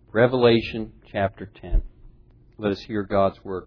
Revelation chapter 10. Let us hear God's word.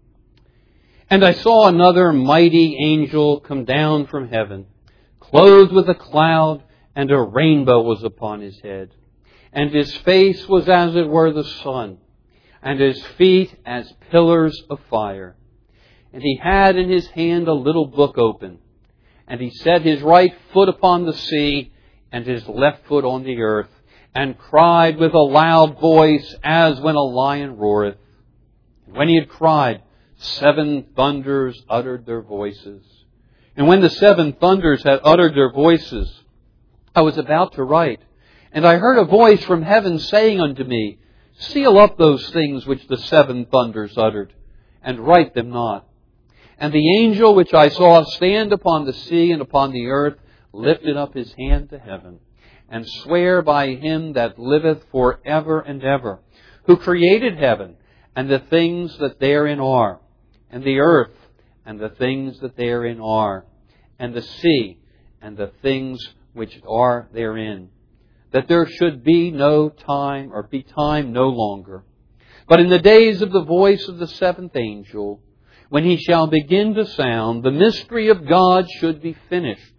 And I saw another mighty angel come down from heaven, clothed with a cloud, and a rainbow was upon his head. And his face was as it were the sun, and his feet as pillars of fire. And he had in his hand a little book open. And he set his right foot upon the sea, and his left foot on the earth, and cried with a loud voice, as when a lion roareth. And when he had cried, 7 thunders uttered their voices. And when the 7 thunders had uttered their voices, I was about to write. And I heard a voice from heaven saying unto me, Seal up those things which the 7 thunders uttered, and write them not. And the angel which I saw stand upon the sea and upon the earth lifted up his hand to heaven, and sware by him that liveth for ever and ever, who created heaven, and the things that therein are, and the earth, and the things that therein are, and the sea, and the things which are therein, that there should be no time, or be time no longer. But in the days of the voice of the 7th angel, when he shall begin to sound, the mystery of God should be finished,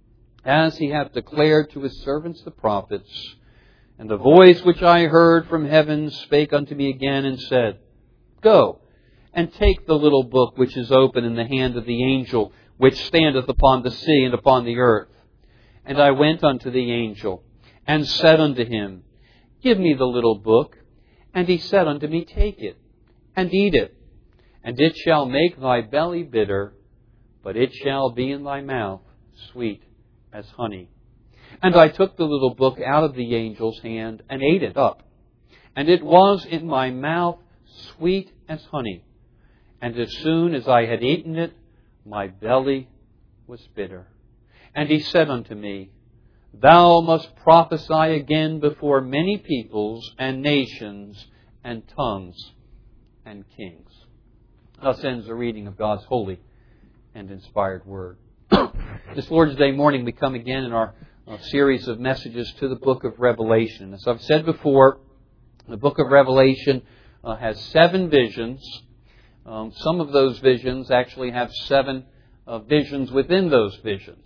as he hath declared to his servants the prophets. And the voice which I heard from heaven spake unto me again, and said, Go, and take the little book which is open in the hand of the angel, which standeth upon the sea and upon the earth. And I went unto the angel, and said unto him, Give me the little book. And he said unto me, Take it, and eat it, and it shall make thy belly bitter, but it shall be in thy mouth sweet as honey. And I took the little book out of the angel's hand, and ate it up. And it was in my mouth sweet as honey. And as soon as I had eaten it, my belly was bitter. And he said unto me, Thou must prophesy again before many peoples and nations and tongues and kings. Thus ends the reading of God's holy and inspired word. This Lord's Day morning we come again in our series of messages to the book of Revelation. As I've said before, the book of Revelation has 7 visions. Some of those visions actually have 7 visions within those visions.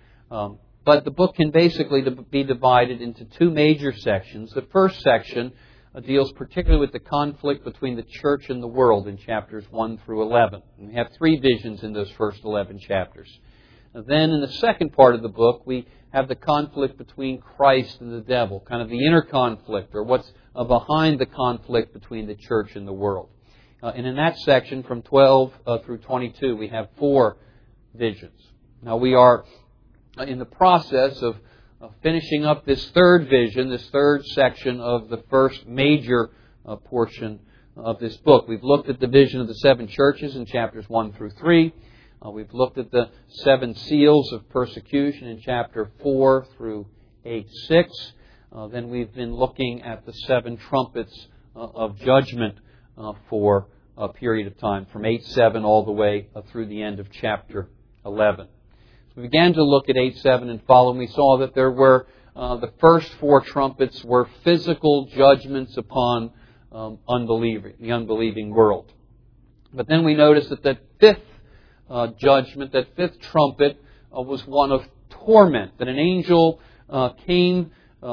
But the book can basically be divided into 2 major sections. The first section deals particularly with the conflict between the church and the world in chapters 1 through 11. And we have 3 visions in those first 11 chapters. Then in the second part of the book, we have the conflict between Christ and the devil, kind of the inner conflict, or what's behind the conflict between the church and the world. And in that section, from 12 through 22, we have 4 visions. Now we are in the process of finishing up this third vision, this third section of the first major portion of this book. We've looked at the vision of the 7 churches in chapters 1 through 3. We've looked at the 7 seals of persecution in chapter 4 through 8:6. Then we've been looking at the 7 trumpets of judgment for a period of time, from 8:7 all the way through the end of chapter 11. So we began to look at 8:7 and following. We saw that there were the first 4 trumpets were physical judgments upon the unbelieving world. But then we noticed that that 5th judgment, that 5th trumpet, was one of torment. That an angel came,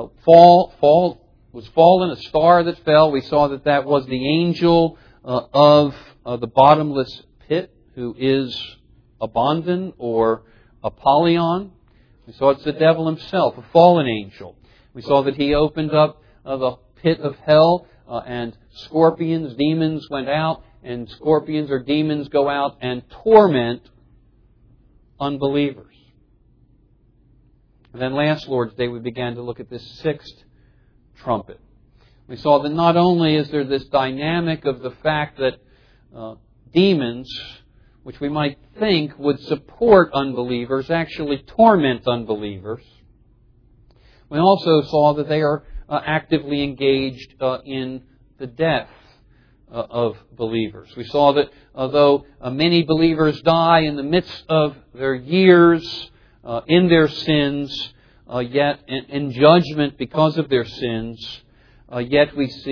was fallen, a star that fell. We saw that that was the angel of the bottomless pit, who is Abaddon or Apollyon. We saw it's the devil himself, a fallen angel. We saw that he opened up the pit of hell, and scorpions, demons went out, and scorpions or demons go out and torment unbelievers. And then last Lord's Day we began to look at this 6th trumpet. We saw that not only is there this dynamic of the fact that demons, which we might think would support unbelievers, actually torment unbelievers. We also saw that they are actively engaged in the death of believers. We saw that although many believers die in the midst of their years in their sins, yet in judgment because of their sins, yet we see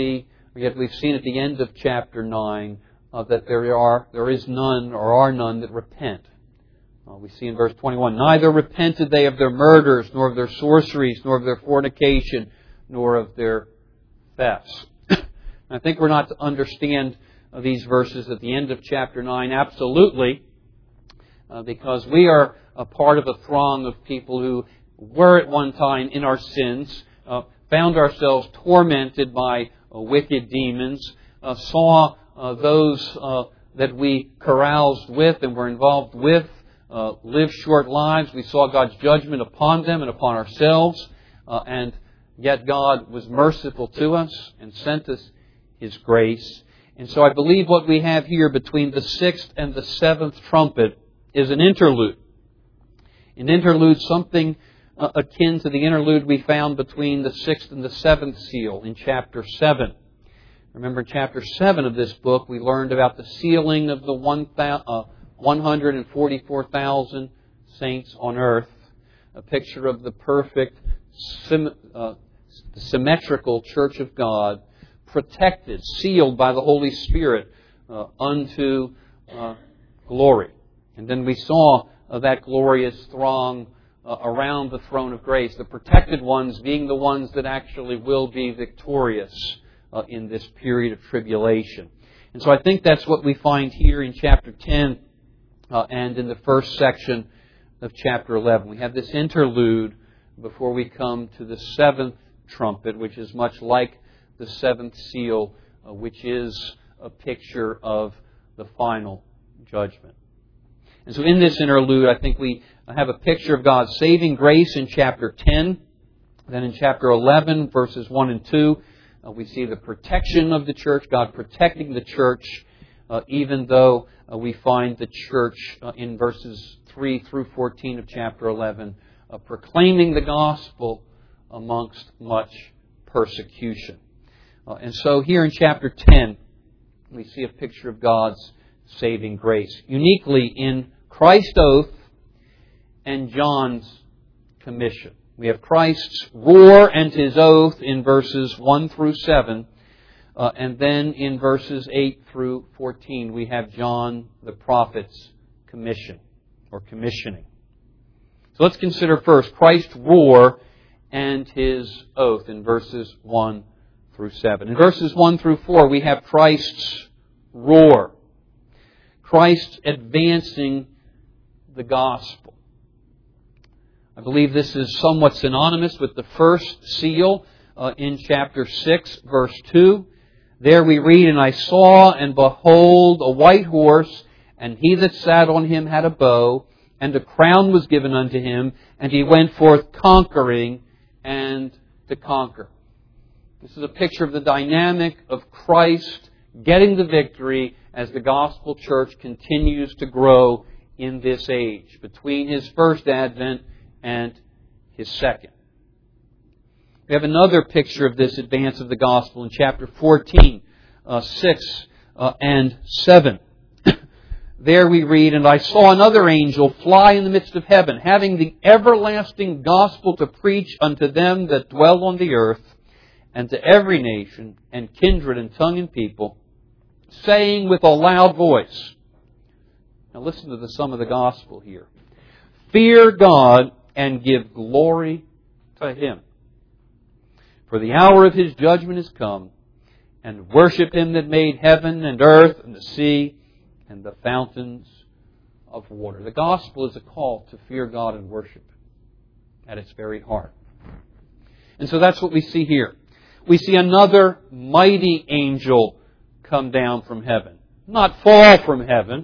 Yet we've seen at the end of chapter 9 that there is none or are none that repent. We see in verse 21, neither repented they of their murders, nor of their sorceries, nor of their fornication, nor of their thefts. I think we're not to understand these verses at the end of chapter 9 absolutely, because we are a part of a throng of people who were at one time in our sins, found ourselves tormented by wicked demons, saw those that we caroused with and were involved with live short lives. We saw God's judgment upon them and upon ourselves, and yet God was merciful to us and sent us His grace. And so I believe what we have here between the sixth and the seventh trumpet is an interlude. An interlude, something akin to the interlude we found between the sixth and the seventh seal in chapter 7. Remember, in chapter 7 of this book, we learned about the sealing of the 144,000 saints on earth, a picture of the perfect, symmetrical church of God, protected, sealed by the Holy Spirit unto glory. And then we saw that glorious throng around the throne of grace, the protected ones being the ones that actually will be victorious in this period of tribulation. And so I think that's what we find here in chapter 10 and in the first section of chapter 11. We have this interlude before we come to the seventh trumpet, which is much like the seventh seal, which is a picture of the final judgment. And so in this interlude, I think we have a picture of God's saving grace in chapter 10. Then in chapter 11, verses 1 and 2, we see the protection of the church, God protecting the church, even though we find the church in verses 3 through 14 of chapter 11 proclaiming the gospel amongst much persecution. And so here in chapter 10, we see a picture of God's saving grace, uniquely in Christ's oath and John's commission. We have Christ's roar and His oath in verses 1 through 7. And then in verses 8 through 14, we have John the prophet's commission or commissioning. So let's consider first Christ's roar and His oath in verses 1 through 7. In verses 1 through 4, we have Christ's roar. Christ advancing the gospel. I believe this is somewhat synonymous with the first seal in chapter 6, verse 2. There we read, "And I saw, and behold, a white horse, and he that sat on him had a bow, and a crown was given unto him, and he went forth conquering and to conquer." This is a picture of the dynamic of Christ getting the victory as the gospel church continues to grow in this age, between His first advent and His second. We have another picture of this advance of the gospel in chapter 14, 6 and 7. There we read, "And I saw another angel fly in the midst of heaven, having the everlasting gospel to preach unto them that dwell on the earth, and to every nation, and kindred, and tongue, and people, saying with a loud voice." Now listen to the sum of the gospel here. "Fear God and give glory to Him. For the hour of His judgment is come, and worship Him that made heaven and earth and the sea and the fountains of water." The gospel is a call to fear God and worship at its very heart. And so that's what we see here. We see another mighty angel come down from heaven. Not fall from heaven,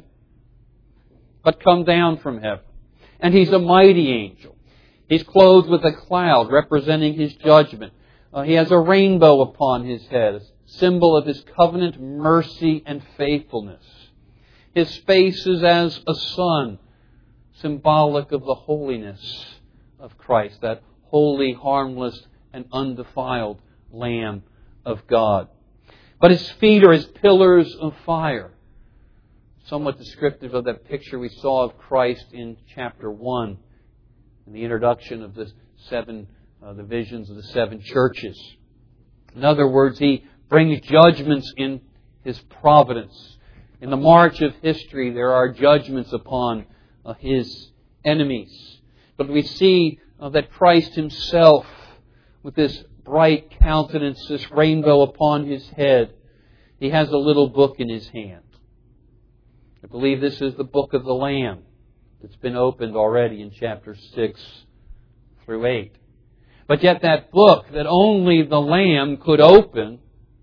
but come down from heaven. And he's a mighty angel. He's clothed with a cloud representing His judgment. He has a rainbow upon his head, a symbol of His covenant mercy and faithfulness. His face is as a sun, symbolic of the holiness of Christ, that holy, harmless, and undefiled Lamb of God. But His feet are as pillars of fire, somewhat descriptive of that picture we saw of Christ in chapter 1, in the introduction of the visions of the seven churches. In other words, He brings judgments in His providence. In the march of history, there are judgments upon His enemies. But we see that Christ Himself, with this bright countenance, this rainbow upon His head, He has a little book in His hand. I believe this is the book of the Lamb that's been opened already in chapters 6 through 8. But yet that book that only the Lamb could open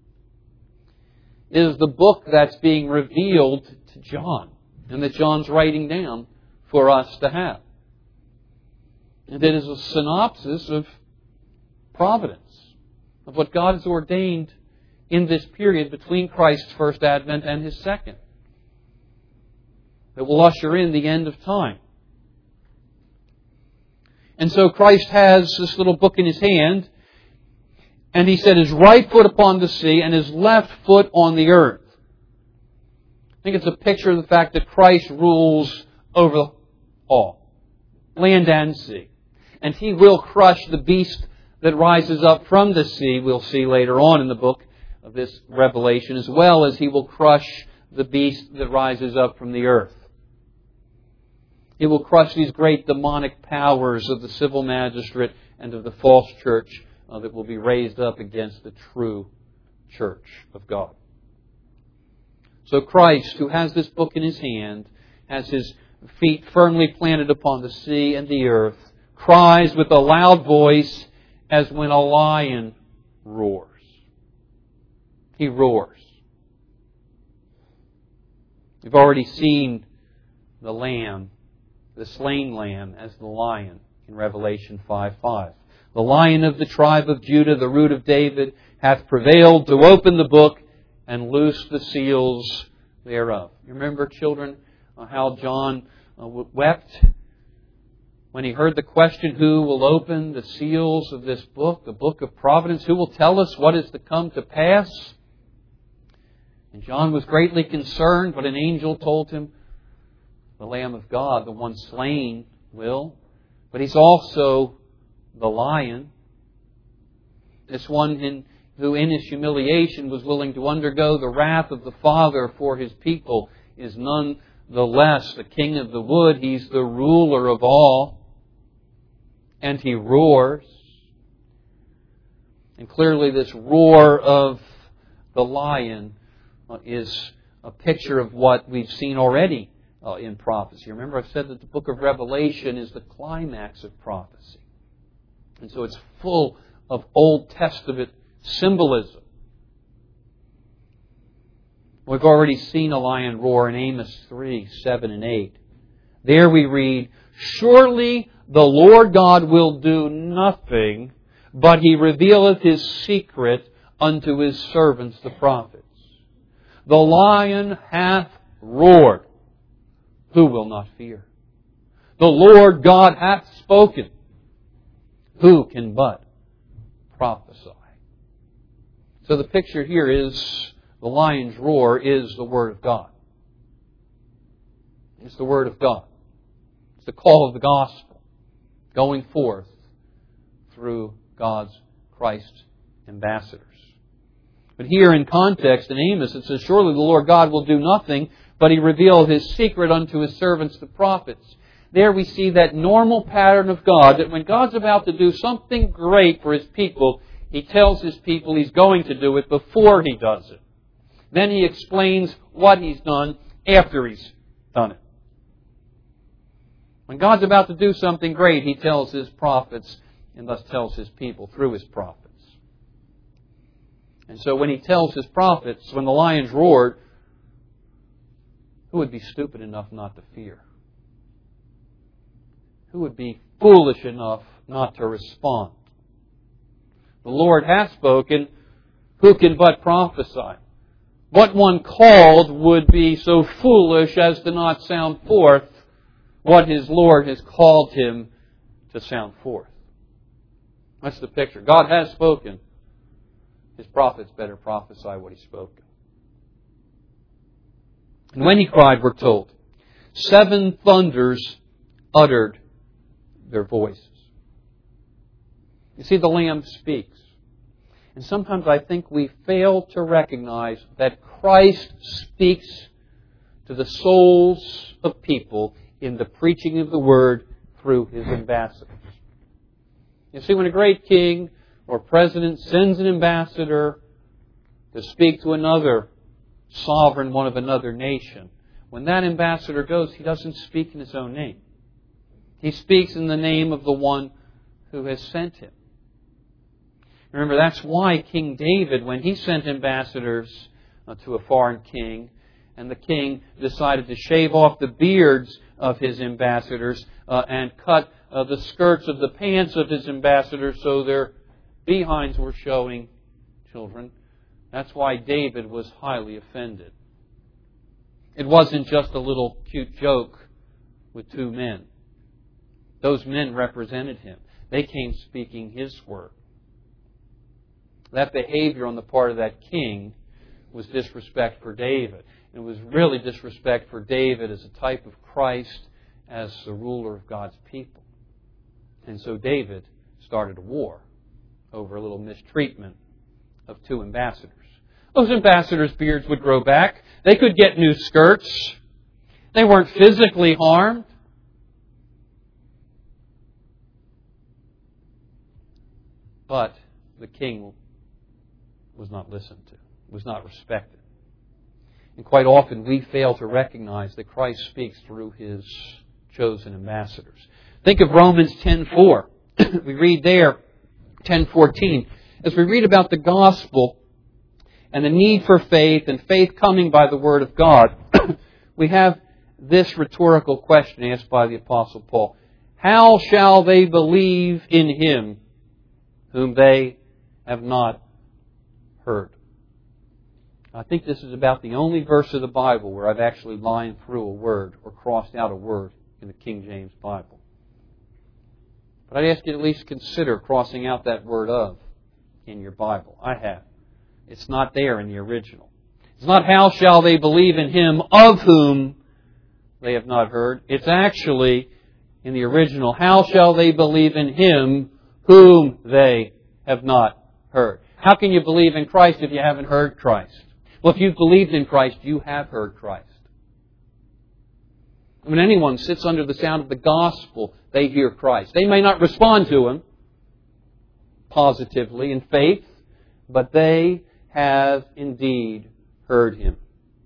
is the book that's being revealed to John, and that John's writing down for us to have. And it is a synopsis of providence, of what God has ordained in this period between Christ's first advent and His second, that will usher in the end of time. And so Christ has this little book in His hand, and He set His right foot upon the sea and His left foot on the earth. I think it's a picture of the fact that Christ rules over all, land and sea. And He will crush the beast that rises up from the sea, we'll see later on in the book of this Revelation, as well as He will crush the beast that rises up from the earth. He will crush these great demonic powers of the civil magistrate and of the false church that will be raised up against the true church of God. So Christ, who has this book in His hand, has His feet firmly planted upon the sea and the earth, cries with a loud voice as when a lion roars. He roars. We've already seen the Lamb, the slain Lamb, as the lion in Revelation 5:5. The Lion of the tribe of Judah, the Root of David, hath prevailed to open the book and loose the seals thereof. You remember, children, how John wept when he heard the question, who will open the seals of this book, the book of providence? Who will tell us what is to come to pass? And John was greatly concerned, but an angel told him, the Lamb of God, the one slain, will. But He's also the Lion. This one who in His humiliation was willing to undergo the wrath of the Father for His people is none the less the King of the wood. He's the ruler of all. And He roars. And clearly this roar of the lion is a picture of what we've seen already in prophecy. Remember, I've said that the book of Revelation is the climax of prophecy. And so it's full of Old Testament symbolism. We've already seen a lion roar in Amos 3:7 and 8. There we read, surely the Lord God will do nothing, but He revealeth His secret unto His servants the prophets. The lion hath roared. Who will not fear? The Lord God hath spoken. Who can but prophesy? So the picture here is the lion's roar is the Word of God. It's the Word of God. It's the call of the gospel going forth through God's Christ ambassadors. But here in context in Amos it says, surely the Lord God will do nothing, but He revealed His secret unto His servants the prophets. There we see that normal pattern of God, that when God's about to do something great for His people, He tells His people He's going to do it before He does it. Then He explains what He's done after He's done it. When God's about to do something great, He tells His prophets and thus tells His people through His prophets. And so when He tells His prophets, when the lions roared, who would be stupid enough not to fear? Who would be foolish enough not to respond? The Lord hath spoken, who can but prophesy? What one called would be so foolish as to not sound forth what his Lord has called him to sound forth? That's the picture. God has spoken. His prophets better prophesy what He's spoken. And when He cried, we're told, 7 thunders uttered their voices. You see, the Lamb speaks. And sometimes I think we fail to recognize that Christ speaks to the souls of people in the preaching of the Word through His ambassadors. You see, when a great king or president sends an ambassador to speak to another sovereign one of another nation, when that ambassador goes, he doesn't speak in his own name. He speaks in the name of the one who has sent him. Remember, that's why King David, when he sent ambassadors to a foreign king, and the king decided to shave off the beards of his ambassadors and cut the skirts of the pants of his ambassadors so their behinds were showing, children. That's why David was highly offended. It wasn't just a little cute joke with two men. Those men represented him. They came speaking his word. That behavior on the part of that king was disrespect for David. It was really disrespect for David as a type of Christ as the ruler of God's people. And so David started a war over a little mistreatment of two ambassadors. Those ambassadors' beards would grow back. They could get new skirts. They weren't physically harmed. But the king was not listened to, was not respected. And quite often we fail to recognize that Christ speaks through His chosen ambassadors. Think of Romans 10:4. We read there, 10:14. As we read about the gospel and the need for faith and faith coming by the Word of God, we have this rhetorical question asked by the Apostle Paul. How shall they believe in Him whom they have not heard? I think this is about the only verse of the Bible where I've actually lined through a word or crossed out a word in the King James Bible. But I'd ask you to at least consider crossing out that word "of" in your Bible. I have. It's not there in the original. It's not how shall they believe in Him of whom they have not heard. It's actually in the original, how shall they believe in Him whom they have not heard. How can you believe in Christ if you haven't heard Christ? Well, if you've believed in Christ, you have heard Christ. When anyone sits under the sound of the gospel, they hear Christ. They may not respond to Him positively in faith, but they have indeed heard Him.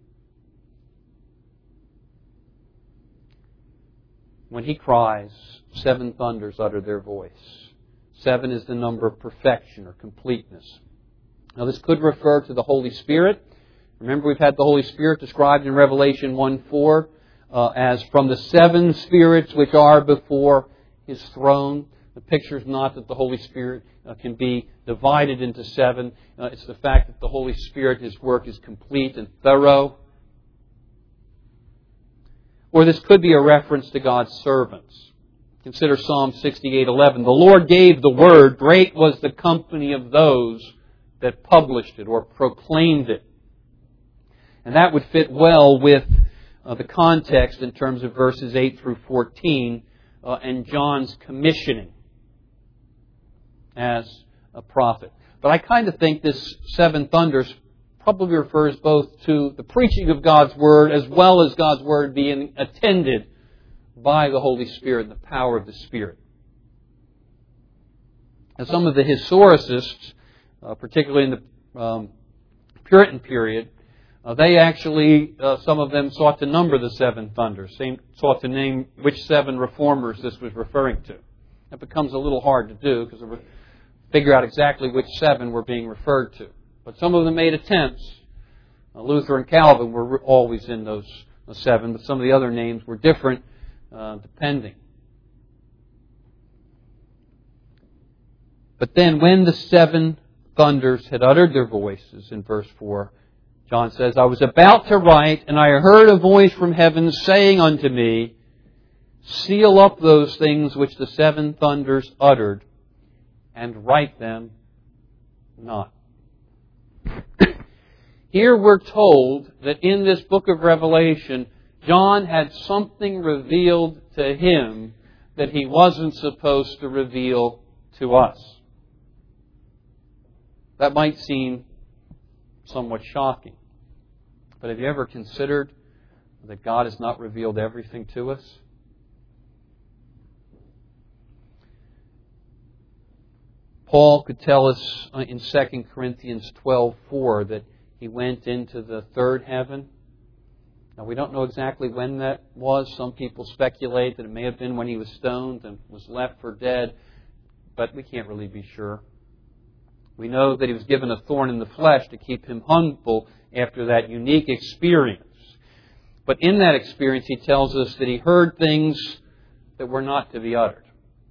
When He cries, 7 thunders utter their voice. 7 is the number of perfection or completeness. Now this could refer to the Holy Spirit. Remember, we've had the Holy Spirit described in Revelation 1:4 as from the 7 spirits which are before His throne. The picture is not that the Holy Spirit can be divided into 7. It's the fact that the Holy Spirit, His work is complete and thorough. Or this could be a reference to God's servants. Consider Psalm 68:11. The Lord gave the word, great was the company of those that published it or proclaimed it. And that would fit well with the context in terms of verses 8 through 14 and John's commissioning as a prophet. But I kind of think this 7 thunders probably refers both to the preaching of God's Word as well as God's Word being attended by the Holy Spirit and the power of the Spirit. And some of the historicists, particularly in the Puritan period, they actually, some of them sought to number the 7 thunders, sought to name which 7 reformers this was referring to. That becomes a little hard to do because we figure out exactly which 7 were being referred to. But some of them made attempts. Luther and Calvin were always in those 7, but some of the other names were different depending. But then when the 7 thunders had uttered their voices, in verse 4, John says, I was about to write, and I heard a voice from heaven saying unto me, seal up those things which the 7 thunders uttered, and write them not. Here we're told that in this book of Revelation, John had something revealed to him that he wasn't supposed to reveal to us. That might seem somewhat shocking. But have you ever considered that God has not revealed everything to us? Paul could tell us in 2 Corinthians 12:4 that he went into the third heaven. Now, we don't know exactly when that was. Some people speculate that it may have been when he was stoned and was left for dead, but we can't really be sure. We know that he was given a thorn in the flesh to keep him humble after that unique experience. But in that experience, he tells us that he heard things that were not to be uttered.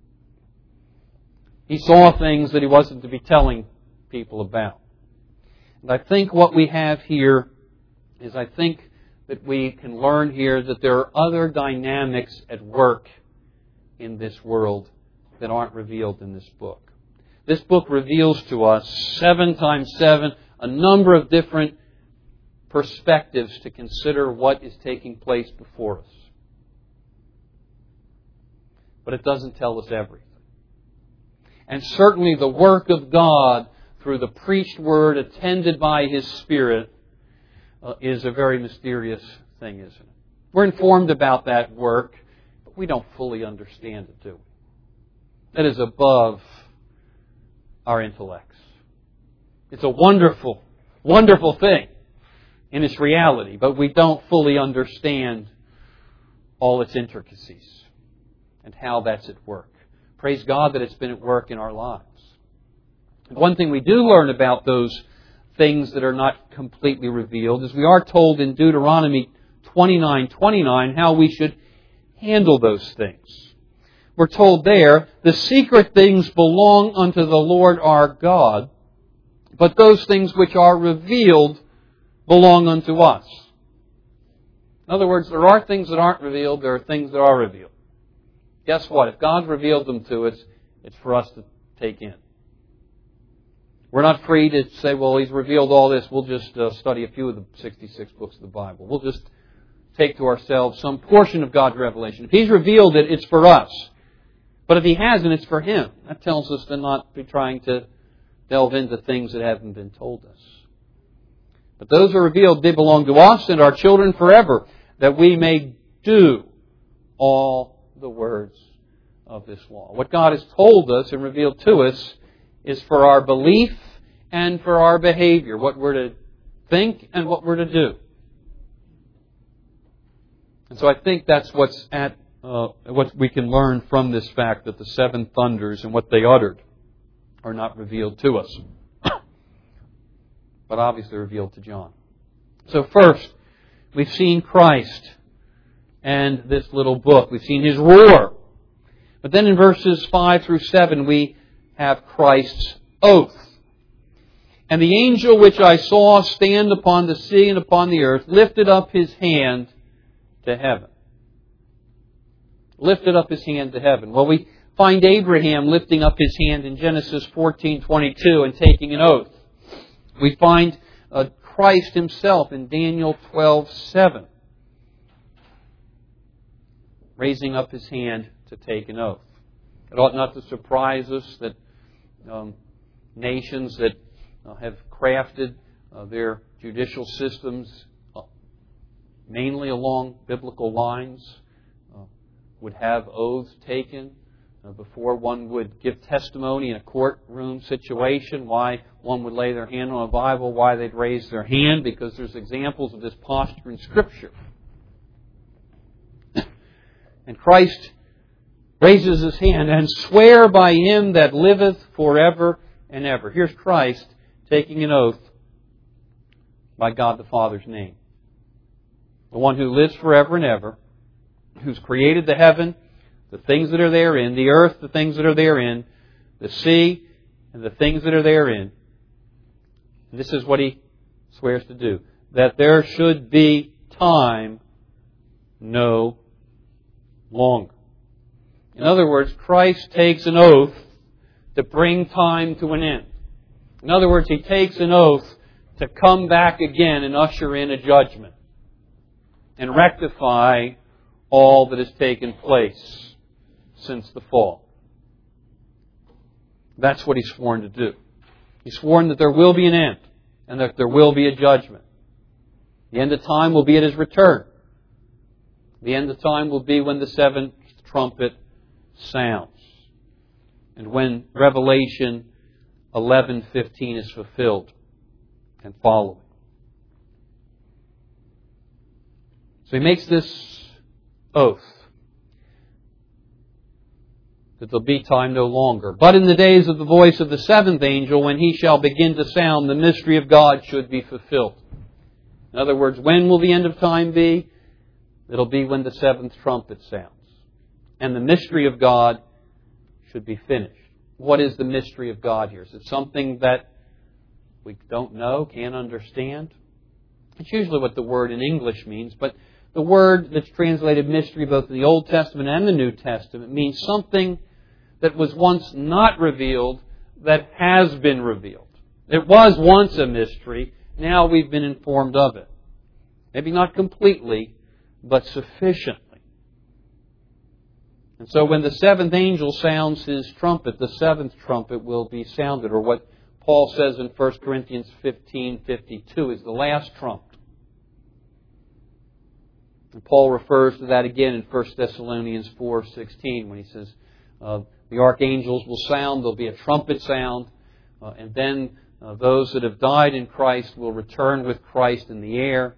He saw things that he wasn't to be telling people about. And I think what we have here is that we can learn here that there are other dynamics at work in this world that aren't revealed in this book. This book reveals to us 7 times 7 a number of different perspectives to consider what is taking place before us. But it doesn't tell us everything. And certainly the work of God through the preached word attended by His Spirit is a very mysterious thing, isn't it? We're informed about that work, but we don't fully understand it, do we? That is above our intellects. It's a wonderful, wonderful thing in its reality, but we don't fully understand all its intricacies and how that's at work. Praise God that it's been at work in our lives. One thing we do learn about those things that are not completely revealed is we are told in Deuteronomy 29:29 how we should handle those things. We're told there, the secret things belong unto the Lord our God, but those things which are revealed belong unto us. In other words, there are things that aren't revealed, there are things that are revealed. Guess what? If God's revealed them to us, it's for us to take in. We're not free to say, well, He's revealed all this, we'll just study a few of the 66 books of the Bible. We'll just take to ourselves some portion of God's revelation. If He's revealed it, it's for us. But if He hasn't, it's for Him. That tells us to not be trying to delve into things that haven't been told us. But those are revealed, they belong to us and our children forever, that we may do all the words of this law. What God has told us and revealed to us is for our belief and for our behavior, what we're to think and what we're to do. And so I think that's what we can learn from this fact that the 7 thunders and what they uttered are not revealed to us, but obviously revealed to John. So first, we've seen Christ and this little book. We've seen His roar. But then in verses 5 through 7, we have Christ's oath. And the angel which I saw stand upon the sea and upon the earth lifted up his hand to heaven. Lifted up his hand to heaven. Well, we find Abraham lifting up his hand in Genesis 14:22 and taking an oath. We find Christ Himself in Daniel 12:7, raising up His hand to take an oath. It ought not to surprise us that nations that have crafted their judicial systems mainly along biblical lines would have oaths taken before one would give testimony in a courtroom situation, why one would lay their hand on a Bible, why they'd raise their hand, because there's examples of this posture in Scripture. And Christ raises His hand and swear by Him that liveth forever and ever. Here's Christ taking an oath by God the Father's name. The one who lives forever and ever, who's created the heaven, the things that are therein, the earth, the things that are therein, the sea, and the things that are therein. And this is what He swears to do. That there should be time no longer. In other words, Christ takes an oath to bring time to an end. In other words, He takes an oath to come back again and usher in a judgment and rectify all that has taken place since the fall. That's what He's sworn to do. He's sworn that there will be an end and that there will be a judgment. The end of time will be at His return. The end of time will be when the seventh trumpet sounds and when Revelation 11:15 is fulfilled and following. So He makes this oath that there'll be time no longer. But in the days of the voice of the seventh angel, when he shall begin to sound, the mystery of God should be fulfilled. In other words, when will the end of time be? It'll be when the seventh trumpet sounds. And the mystery of God should be finished. What is the mystery of God here? Is it something that we don't know, can't understand? It's usually what the word in English means, but the word that's translated mystery both in the Old Testament and the New Testament means something that was once not revealed that has been revealed. It was once a mystery. Now we've been informed of it. Maybe not completely, but sufficiently. And so when the seventh angel sounds his trumpet, the seventh trumpet will be sounded, or what Paul says in 1 Corinthians 15:52 is the last trump. And Paul refers to that again in 1 Thessalonians 4:16 when he says, the archangels will sound, there'll be a trumpet sound, and then those that have died in Christ will return with Christ in the air.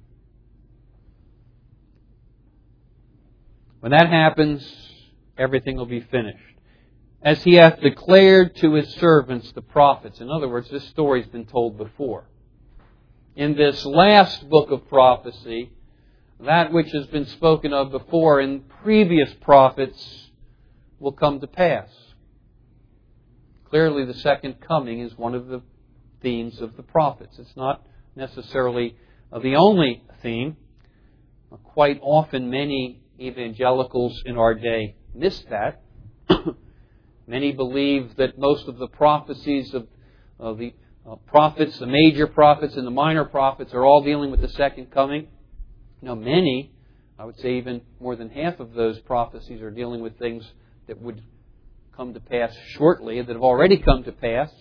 When that happens, everything will be finished. As He hath declared to His servants, the prophets. In other words, this story's been told before. In this last book of prophecy, that which has been spoken of before in previous prophets will come to pass. Clearly, the second coming is one of the themes of the prophets. It's not necessarily the only theme. Quite often, many evangelicals in our day miss that. Many believe that most of the prophecies of the prophets, the major prophets and the minor prophets, are all dealing with the second coming. Now, many, I would say even more than half of those prophecies are dealing with things that would come to pass shortly, that have already come to pass.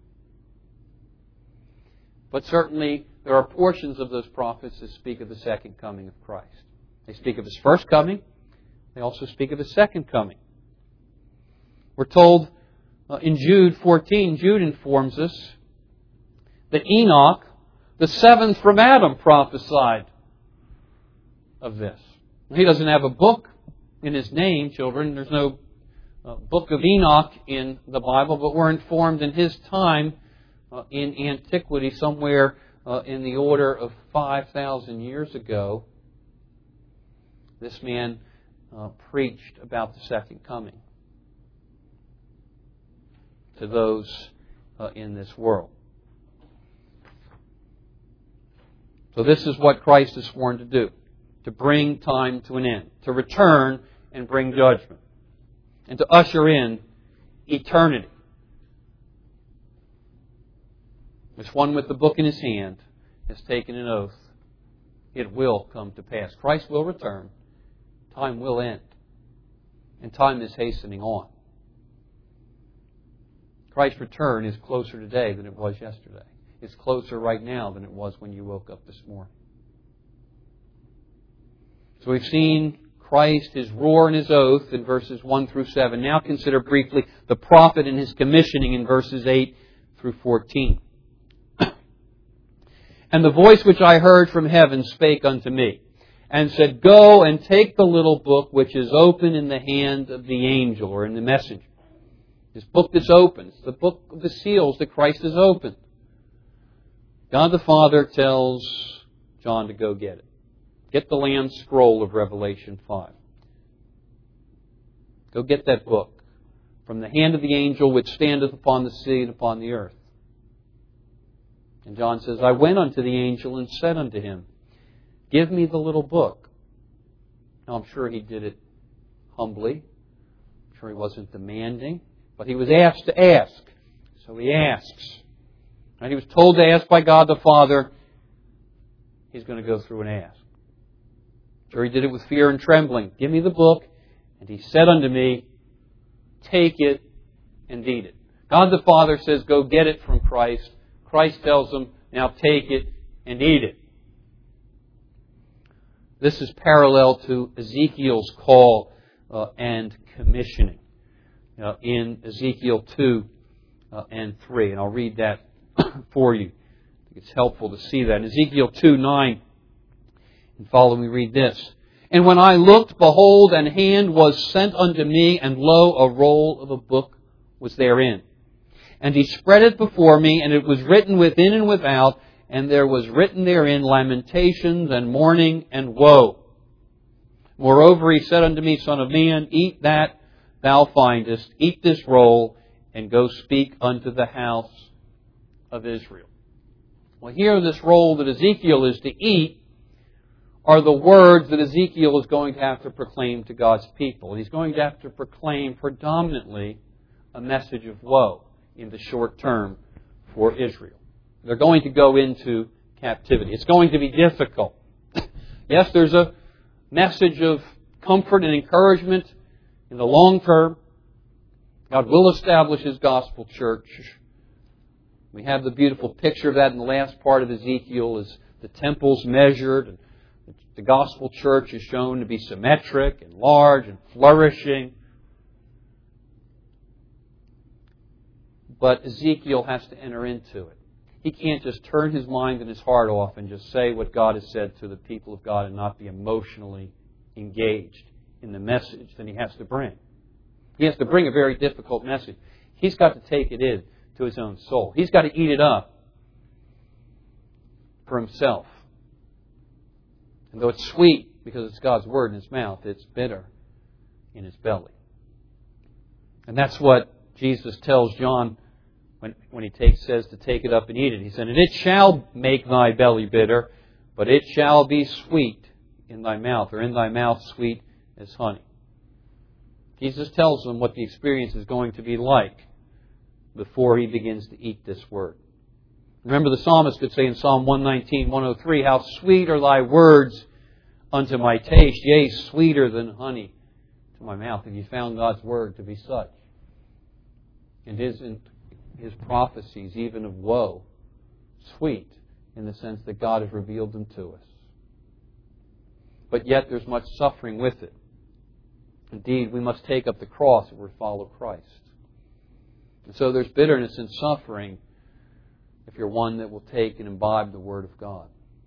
But certainly, there are portions of those prophets that speak of the second coming of Christ. They speak of His first coming. They also speak of His second coming. We're told in Jude 14, Jude informs us that Enoch, the seventh from Adam, prophesied of this. He doesn't have a book in his name, children. There's no book of Enoch in the Bible, but we're informed in his time in antiquity, somewhere in the order of 5,000 years ago, this man preached about the second coming to those in this world. So this is what Christ is sworn to do, to bring time to an end, to return and bring judgment, and to usher in eternity. This one with the book in his hand has taken an oath. It will come to pass. Christ will return. Time will end. And time is hastening on. Christ's return is closer today than it was yesterday. It's closer right now than it was when you woke up this morning. So we've seen Christ, His roar and His oath in verses 1 through 7. Now consider briefly the prophet and his commissioning in verses 8 through 14. And the voice which I heard from heaven spake unto me, and said, Go and take the little book which is open in the hand of the angel, or in the messenger. This book that's open, it's the book of the seals that Christ has opened. God the Father tells John to go get it. Get the Lamb's scroll of Revelation 5. Go get that book from the hand of the angel which standeth upon the sea and upon the earth. And John says, I went unto the angel and said unto him, Give me the little book. Now I'm sure he did it humbly. I'm sure he wasn't demanding. But he was asked to ask. So he asks. And he was told to ask by God the Father. He's going to go through and ask. Sure, he did it with fear and trembling. Give me the book. And he said unto me, Take it and eat it. God the Father says, go get it from Christ. Christ tells them, now take it and eat it. This is parallel to Ezekiel's call and commissioning in Ezekiel 2 and 3. And I'll read that for you. I think it's helpful to see that. In Ezekiel 2:9 and following, we read this. And when I looked, behold, an hand was sent unto me, and lo, a roll of a book was therein. And he spread it before me, and it was written within and without, and there was written therein lamentations and mourning and woe. Moreover, he said unto me, Son of man, eat that thou findest, eat this roll, and go speak unto the house of Israel. Well, here this roll that Ezekiel is to eat are the words that Ezekiel is going to have to proclaim to God's people. He's going to have to proclaim predominantly a message of woe in the short term for Israel. They're going to go into captivity. It's going to be difficult. Yes, there's a message of comfort and encouragement in the long term. God will establish His gospel church. We have the beautiful picture of that in the last part of Ezekiel as the temple's measured and the gospel church is shown to be symmetric and large and flourishing. But Ezekiel has to enter into it. He can't just turn his mind and his heart off and just say what God has said to the people of God and not be emotionally engaged in the message that he has to bring. He has to bring a very difficult message. He's got to take it in to his own soul. He's got to eat it up for himself. And though it's sweet because it's God's Word in his mouth, it's bitter in his belly. And that's what Jesus tells John when he says to take it up and eat it. He said, and it shall make thy belly bitter, but it shall be sweet in thy mouth, or in thy mouth sweet as honey. Jesus tells them what the experience is going to be like before he begins to eat this Word. Remember, the psalmist could say in Psalm 119, 103, how sweet are thy words unto my taste, yea, sweeter than honey to my mouth. Have you found God's Word to be such? And His prophecies, even of woe, sweet in the sense that God has revealed them to us. But yet there's much suffering with it. Indeed, we must take up the cross if we follow Christ. And so there's bitterness and suffering if you're one that will take and imbibe the Word of God.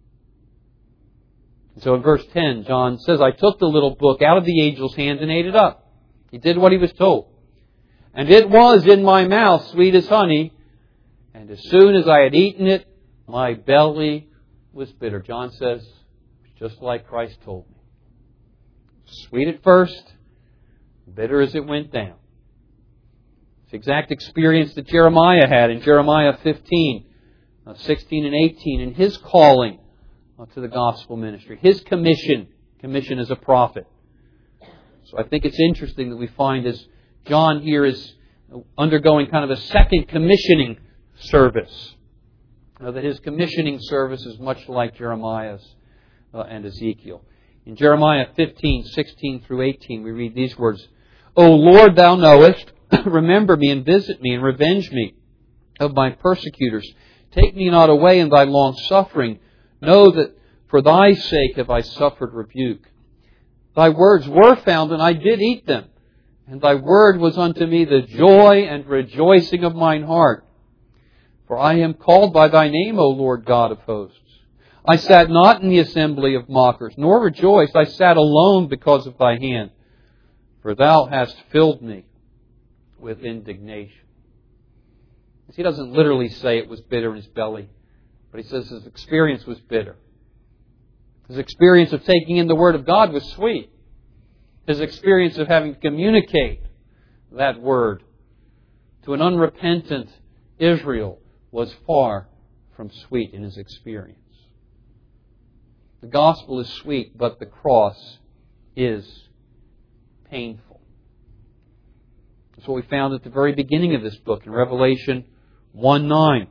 And so in verse 10, John says, I took the little book out of the angel's hand and ate it up. He did what he was told. And it was in my mouth sweet as honey, and as soon as I had eaten it, my belly was bitter. John says, just like Christ told me. Sweet at first, bitter as it went down. It's the exact experience that Jeremiah had in Jeremiah 15, 16 and 18, in his calling to the gospel ministry. His commission as a prophet. So I think it's interesting that we find as John here is undergoing kind of a second commissioning service. That his commissioning service is much like Jeremiah's and Ezekiel. In Jeremiah 15, 16 through 18, we read these words, O Lord, thou knowest, remember me and visit me and revenge me of my persecutors. Take me not away in thy long suffering. Know that for thy sake have I suffered rebuke. Thy words were found, and I did eat them. And thy word was unto me the joy and rejoicing of mine heart. For I am called by thy name, O Lord God of hosts. I sat not in the assembly of mockers, nor rejoiced. I sat alone because of thy hand. For thou hast filled me with indignation. He doesn't literally say it was bitter in his belly, but he says his experience was bitter. His experience of taking in the Word of God was sweet. His experience of having to communicate that Word to an unrepentant Israel was far from sweet in his experience. The gospel is sweet, but the cross is painful. That's what we found at the very beginning of this book in Revelation 1:9.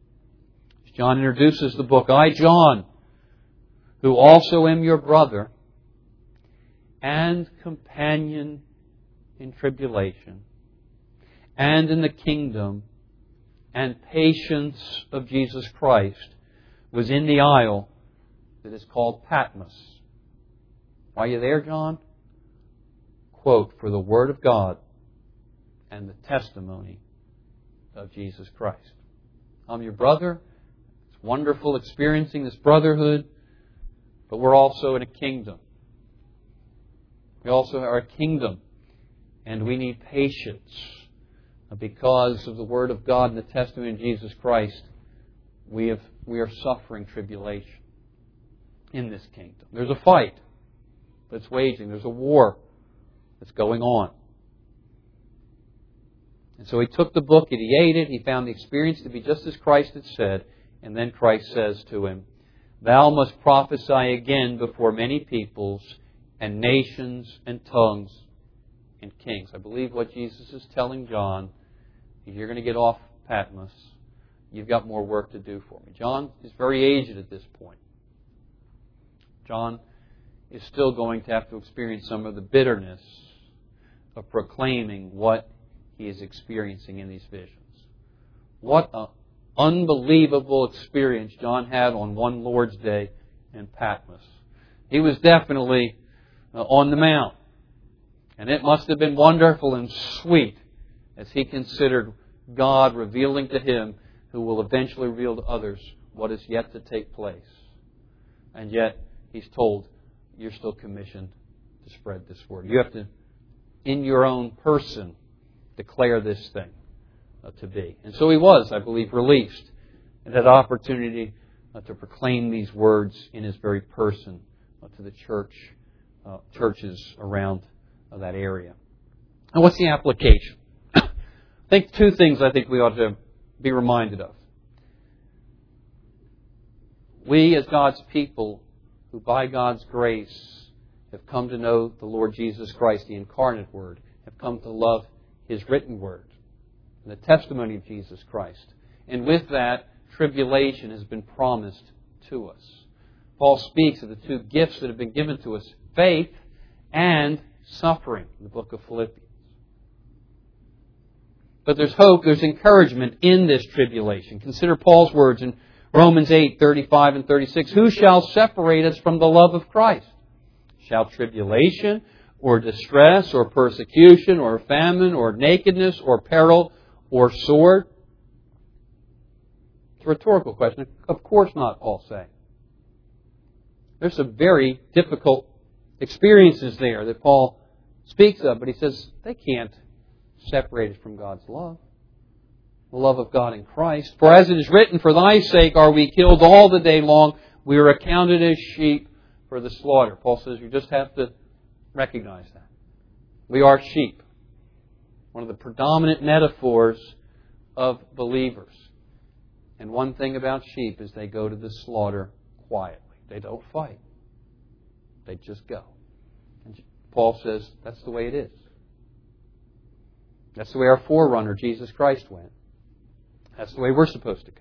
John introduces the book, I, John, who also am your brother and companion in tribulation and in the kingdom and patience of Jesus Christ was in the isle that is called Patmos. Why are you there, John? Quote, for the Word of God and the testimony of Jesus Christ. I'm your brother. It's wonderful experiencing this brotherhood, but we're also in a kingdom. We also are a kingdom, and we need patience. Because of the Word of God and the testimony of Jesus Christ, we are suffering tribulation in this kingdom. There's a fight that's waging. There's a war that's going on. And so he took the book and he ate it. He found the experience to be just as Christ had said. And then Christ says to him, thou must prophesy again before many peoples and nations and tongues and kings. I believe what Jesus is telling John, if you're going to get off Patmos, you've got more work to do for me. John is very aged at this point. John is still going to have to experience some of the bitterness of proclaiming what he is experiencing in these visions. What an unbelievable experience John had on one Lord's Day in Patmos. He was definitely on the Mount. And it must have been wonderful and sweet as he considered God revealing to him, who will eventually reveal to others, what is yet to take place. And yet, he's told, you're still commissioned to spread this word. You have to, in your own person, declare this thing to be. And so he was, I believe, released and had opportunity to proclaim these words in his very person to the churches around that area. And what's the application? I think two things I think we ought to be reminded of. We, as God's people, who by God's grace have come to know the Lord Jesus Christ, the incarnate Word, have come to love His written Word, and the testimony of Jesus Christ. And with that, tribulation has been promised to us. Paul speaks of the two gifts that have been given to us, faith and suffering, in the book of Philippians. But there's hope, there's encouragement in this tribulation. Consider Paul's words in Romans 8:35 and 36. Who shall separate us from the love of Christ? Shall tribulation, or distress, or persecution, or famine, or nakedness, or peril, or sword? It's a rhetorical question. Of course not, Paul's saying. There's some very difficult experiences there that Paul speaks of, but he says they can't separate us from God's love. The love of God in Christ. For as it is written, for thy sake are we killed all the day long. We are accounted as sheep for the slaughter. Paul says you just have to recognize that. We are sheep. One of the predominant metaphors of believers. And one thing about sheep is they go to the slaughter quietly. They don't fight. They just go. And Paul says that's the way it is. That's the way our forerunner, Jesus Christ, went. That's the way we're supposed to go.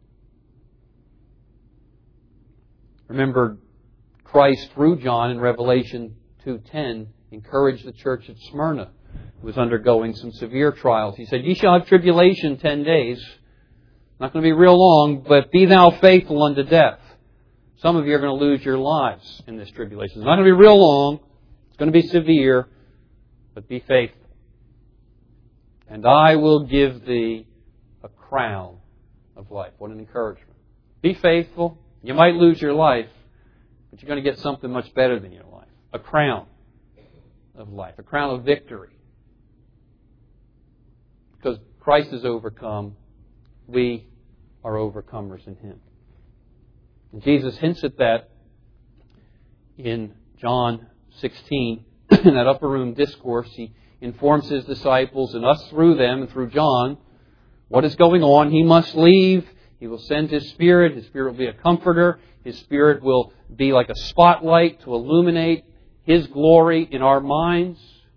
Remember, Christ, through John in Revelation 2:10, encouraged the church at Smyrna, who was undergoing some severe trials. He said, ye shall have tribulation 10 days. Not going to be real long, but be thou faithful unto death. Some of you are going to lose your lives in this tribulation. It's not going to be real long. It's going to be severe, but be faithful. And I will give thee a crown of life. What an encouragement. Be faithful. You might lose your life, but you're going to get something much better than your life. A crown of life. A crown of victory. Because Christ has overcome, we are overcomers in Him. And Jesus hints at that in John 16, in that upper room discourse. He informs His disciples and us through them and through John what is going on. He must leave. He will send His Spirit. His Spirit will be a comforter. His Spirit will be like a spotlight to illuminate His glory in our minds.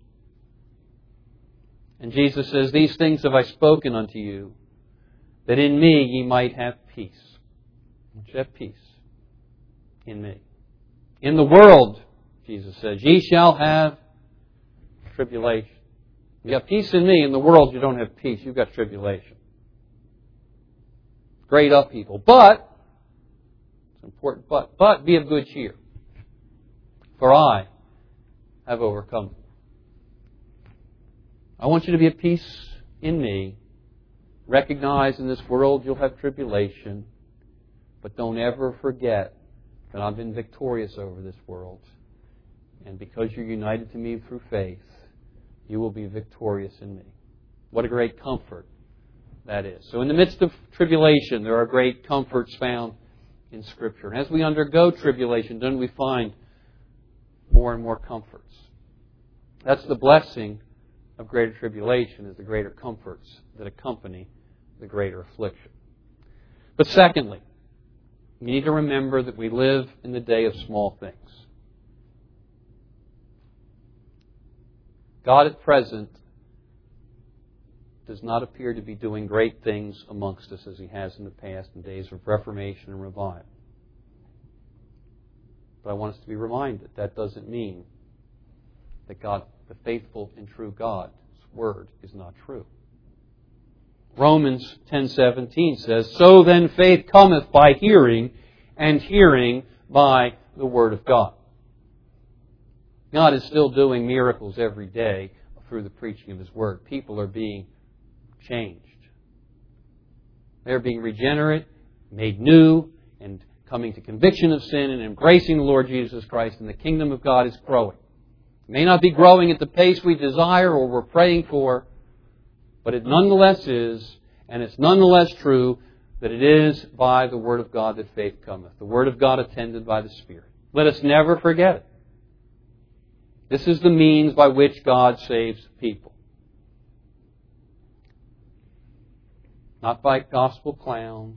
And Jesus says, these things have I spoken unto you, that in me ye might have peace. You should have peace in me. In the world, Jesus says, ye shall have tribulation. You got peace in me. In the world, you don't have peace. You've got tribulation. Great upheaval. But, it's an important but be of good cheer. For I have overcome them. I want you to be at peace in me. Recognize in this world you'll have tribulation. But don't ever forget that I've been victorious over this world. And because you're united to me through faith, you will be victorious in me. What a great comfort that is. So in the midst of tribulation, there are great comforts found in Scripture. And as we undergo tribulation, don't we find more and more comforts? That's the blessing of greater tribulation, is the greater comforts that accompany the greater affliction. But secondly, we need to remember that we live in the day of small things. God at present does not appear to be doing great things amongst us as He has in the past in days of Reformation and revival. But I want us to be reminded that doesn't mean that God, the faithful and true God's Word, is not true. Romans 10:17 says, "So then faith cometh by hearing, and hearing by the Word of God." God is still doing miracles every day through the preaching of His Word. People are being changed. They're being regenerate, made new, and coming to conviction of sin and embracing the Lord Jesus Christ, and the kingdom of God is growing. It may not be growing at the pace we desire or we're praying for, but it nonetheless is, and it's nonetheless true that it is by the Word of God that faith cometh. The Word of God attended by the Spirit. Let us never forget it. This is the means by which God saves people. Not by gospel clowns,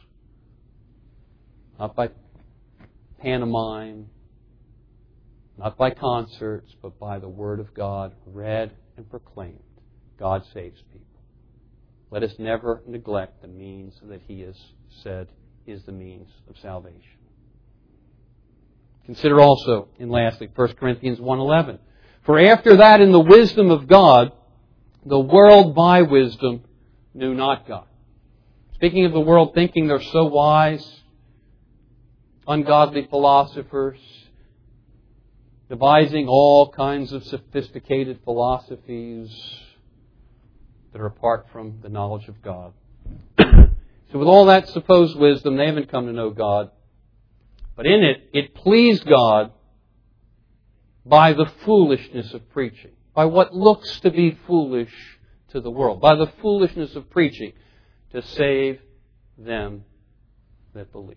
not by pantomime, not by concerts, but by the Word of God read and proclaimed. God saves people. Let us never neglect the means that He has said is the means of salvation. Consider also, and lastly, 1 Corinthians 1:11. "For after that, in the wisdom of God, the world by wisdom knew not God." Speaking of the world thinking they're so wise, ungodly philosophers, devising all kinds of sophisticated philosophies that are apart from the knowledge of God. So with all that supposed wisdom, they haven't come to know God. But in it, it pleased God by the foolishness of preaching, by what looks to be foolish to the world, by the foolishness of preaching, to save them that believe.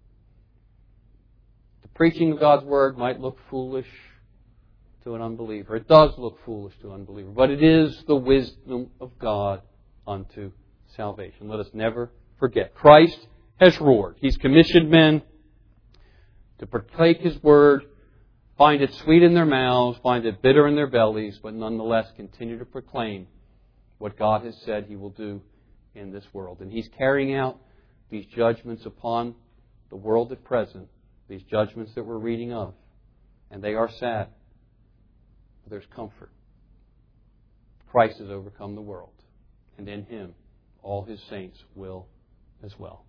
The preaching of God's Word might look foolish to an unbeliever. It does look foolish to an unbeliever, but it is the wisdom of God unto salvation. Let us never forget. Christ has roared. He's commissioned men to partake His Word, find it sweet in their mouths, find it bitter in their bellies, but nonetheless continue to proclaim what God has said He will do in this world. And He's carrying out these judgments upon the world at present, these judgments that we're reading of. And they are sad. But there's comfort. Christ has overcome the world. And in Him, all His saints will as well.